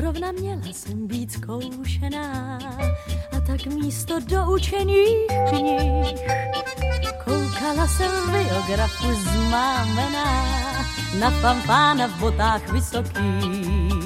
zrovna měla jsem být zkoušená a tak místo doučených knih koukala jsem biografu zmámená na fanfána v botách vysokých.